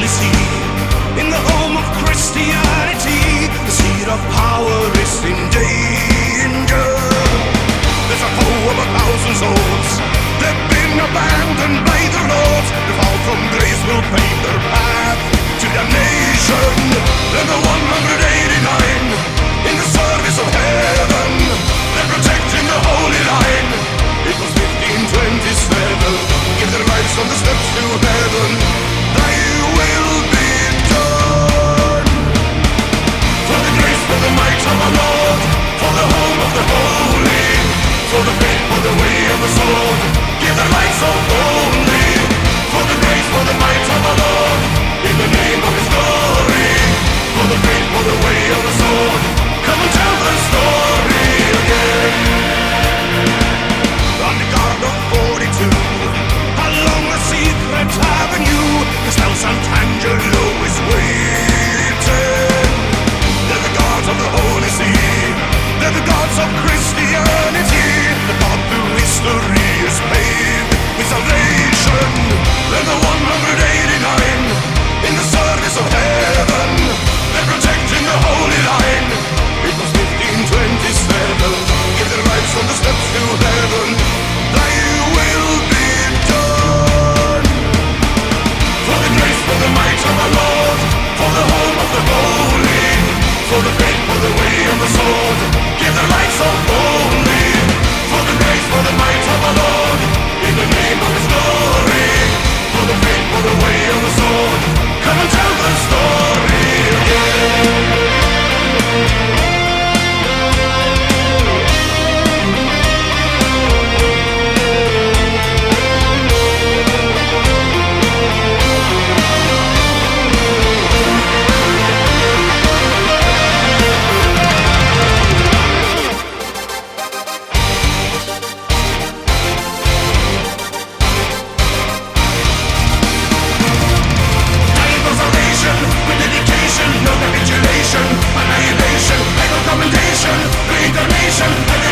see. In the home of Christianity, the seed of power is in danger. There's a foe of 1,000 souls. They've been abandoned by the Lord. The fall from grace will pave their path to damnation. And the 189 in the service of heaven, they're protecting the holy line. It was 1527. Give their lives on the steps to heaven. Thy will be done. For the grace, for the might of our Lord, for the home of the holy, for the faith, for the way of the sword, give their lives so boldly. For the grace, for the might of our Lord, in the name of His glory, for the faith, for the way of the sword, come and tell the story again. On the guard of 42, along the secret avenue, the spell Sant'Angelo is waiting. They're the gods of the Holy See, they're the gods of Christianity. The path through history is paved with salvation. They're the 189 in the service of heaven, they're protecting the holy line. It was 1527. Give their lives on the steps to heaven. Thy will be done. For the grace, for the might of our Lord, for the home of the holy, for the faith, for the way of the sword, give their lives so boldly. For the grace, for the might of our Lord, in the name of His glory, for the faith, for the way of the sword, come and tell the story again. Annihilation, legal commendation, reincarnation,